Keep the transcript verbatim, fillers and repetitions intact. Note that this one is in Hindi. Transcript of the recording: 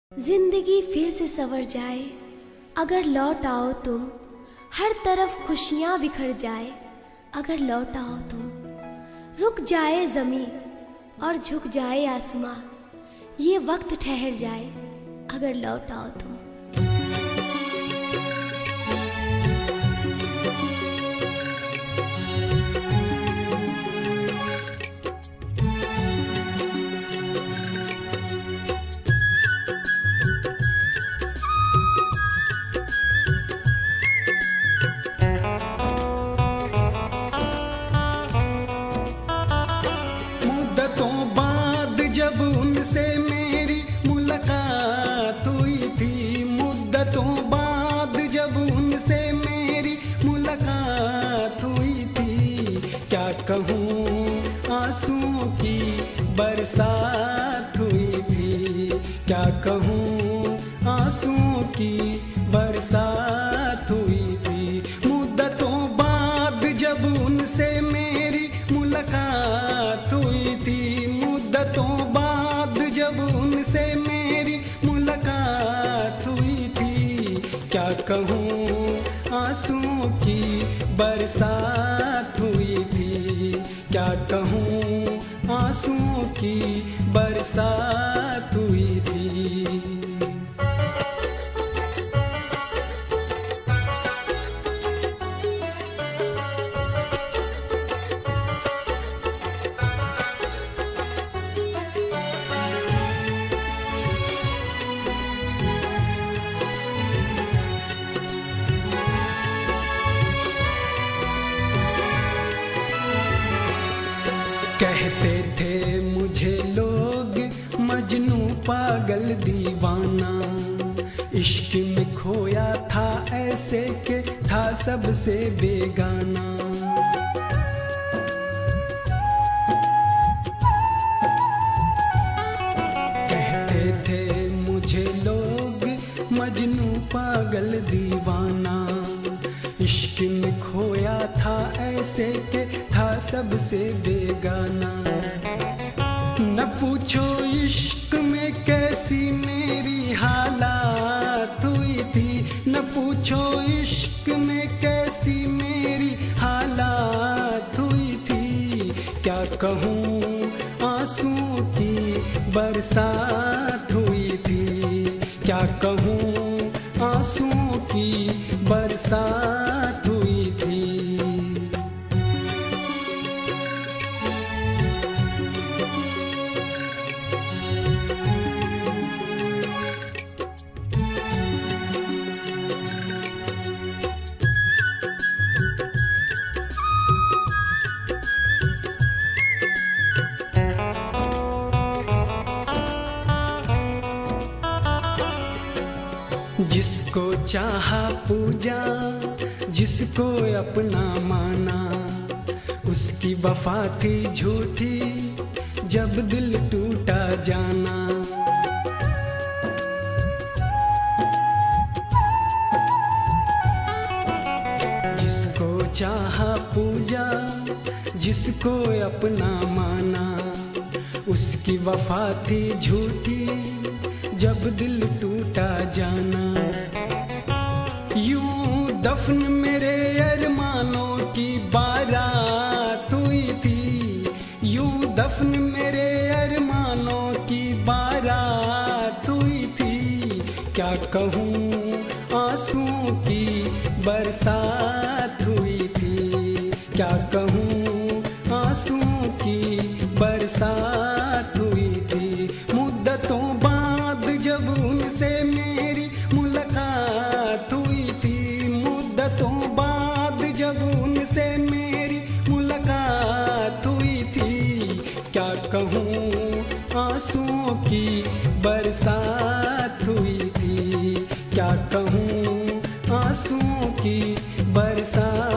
जिंदगी फिर से संवर जाए अगर लौट आओ तुम, हर तरफ खुशियाँ बिखर जाए अगर लौट आओ तुम। रुक जाए ज़मीं और झुक जाए आसमां, ये वक्त ठहर जाए अगर लौट आओ तुम। जब उनसे मेरी मुलाकात हुई थी, मुद्दतों बाद जब उनसे मेरी मुलाकात हुई थी, क्या कहूँ आंसुओं की बरसात हुई थी, क्या कहूँ आंसुओं की बरसात हुई थी। मुद्दतों बाद जब उनसे मेरी मुलाकात हुई थी, मुद्दतों जब उनसे मेरी मुलाकात हुई थी, क्या कहूँ आंसुओं की बरसात हुई थी, क्या कहूँ आंसुओं की बरसात हुई थी। कहते थे मुझे लोग मजनू पागल दीवाना, इश्क में खोया था ऐसे के था सबसे बेगाना। कहते थे मुझे लोग मजनू पागल दीवाना, इश्क में खोया था ऐसे के था सबसे बेगाना। न पूछो इश्क में कैसी मेरी हालात हुई थी, न पूछो इश्क में कैसी मेरी हालात हुई थी, क्या कहूँ आंसुओं की बरसात हुई थी, क्या कहूँ आंसुओं की बरसात हुई थी। जिसको चाहा पूजा, जिसको अपना माना, उसकी वफा थी झूठी जब दिल टूटा जाना। जिसको चाहा पूजा, जिसको अपना माना, उसकी वफा थी झूठी जब दिल टूटा जाना। यूं दफन मेरे अरमानों की बारात हुई थी, यूं दफन मेरे अरमानों की बारात हुई थी, क्या कहूँ आंसुओं की बरसात हुई थी, क्या कहूँ आंसुओं की बरसात हुई थी। मुद्दतों जब उनसे मेरी मुलाकात हुई थी, मुद्दतों बाद जब उनसे मेरी मुलाकात हुई थी, क्या कहूँ आंसुओं की बरसात हुई थी, क्या कहूँ आंसुओं की बरसात